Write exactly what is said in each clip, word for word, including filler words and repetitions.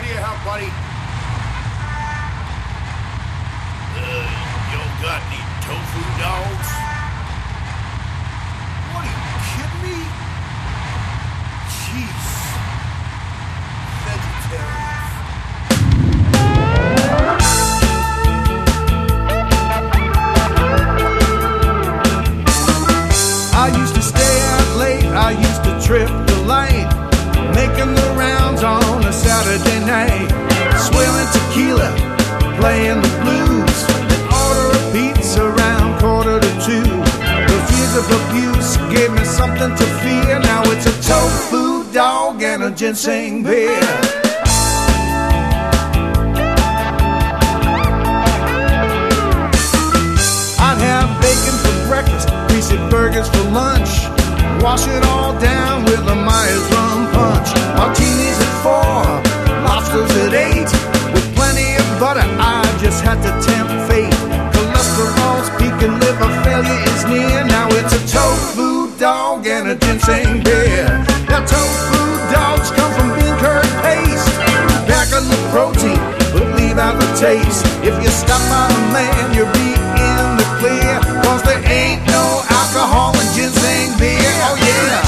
you help, buddy? Uh, you don't got any tofu dogs? What, are you kidding me? Jeez. Vegetarians. I used to stay out late, I used to trip the light, making the rounds on a Saturday night, swilling tequila, playing the blues, order a pizza around quarter to two. The fears of abuse gave me something to fear. Now it's a tofu dog and a ginseng beer. I'd have bacon for breakfast, greasy burgers for lunch, wash it all down with a Myers rum punch. Martinis at four, lobsters at eight, with plenty of butter I just had to tempt fate. Cholesterol's peaking, liver failure is near. Now it's a tofu dog and a ginseng beer. Now tofu dogs come from bean curd paste, back on the protein but leave out the taste. If you stop by the man, you'll be in the clear, cause there ain't no alcohol in ginseng beer. Oh yeah.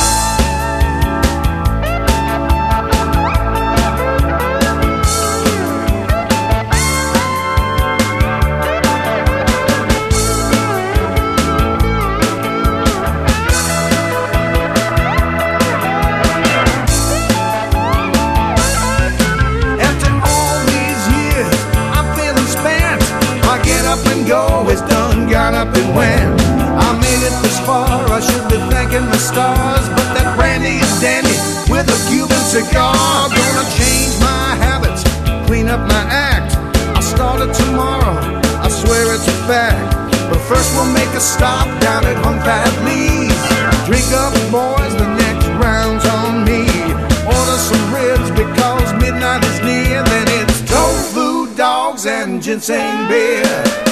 After all these years, I'm feeling spent. My get up and go is done, got up and went. I made it this far, I should be thanking the stars, but that brandy is dandy with a Cuban cigar. Gonna change my habits, clean up my act. I'll start it tomorrow, I swear it's a fact. But first we'll make a stop down at Hung Fat Lee's. Drink up, boys, the next round's on me. Order some ribs because midnight is near. Then it's tofu dogs and ginseng beer.